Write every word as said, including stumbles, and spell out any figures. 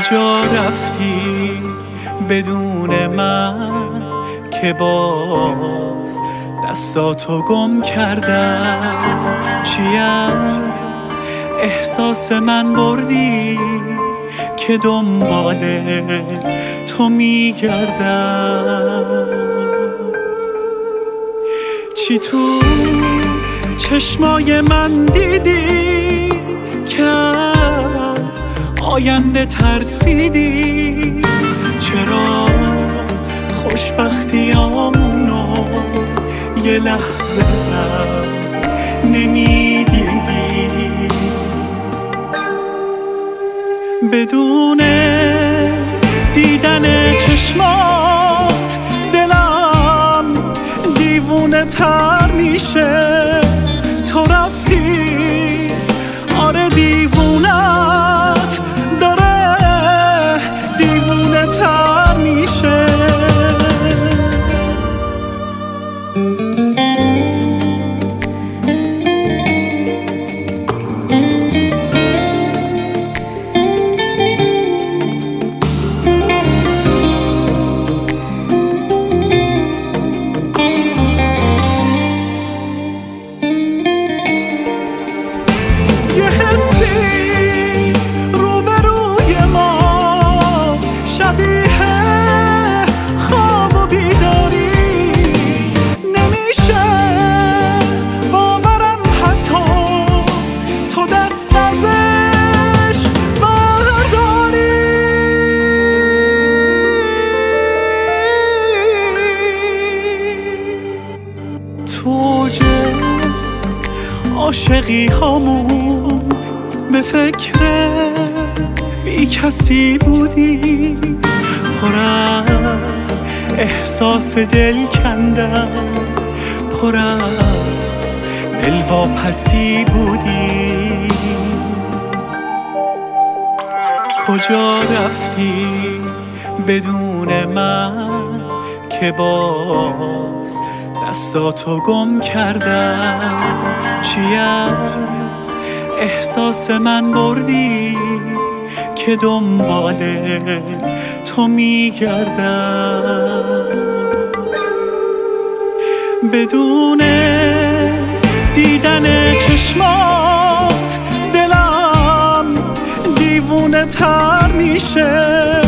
کجا رفتی بدون من که باز دستاتو گم کردم؟ چی از احساس من بردی که دنبال تو میگردم؟ چی تو چشمای من دیدی که از آینده ترسیدی؟ چرا خوشبختیامونو یه لحظه هم نمیدیدی؟ بدون دیدن چشمات دلم دیوونه تر میشه. تو رفتی، آره دیوونت داره دیوونه تر میشه. عاشقی همون به فکر بی کسی بودی، پر از احساس دل کندم، پر از دلواپسی بودی. کجا رفتی بدون من که باز دستاتو گم کردم؟ چی از احساس من بردی که دنبال تو میگردم؟ بدون دیدن چشمات دلم دیوونه تر میشه.